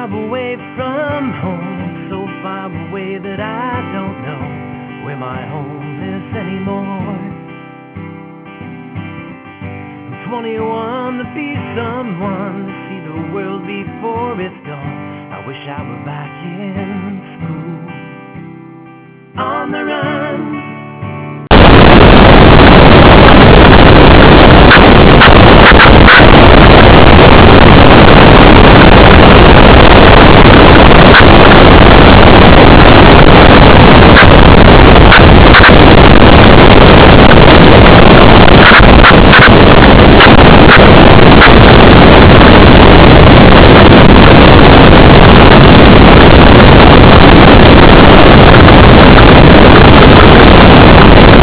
drive away from home, so far away that I don't know where my home is anymore. I'm 21 to be someone, to see the world before it's gone. I wish I were back in